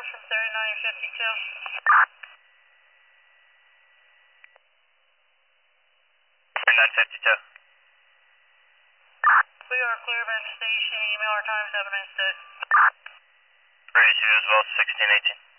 emails from 3952. We are clear back to station. Email our times. Have a nice day. Pretty soon as well, 1618.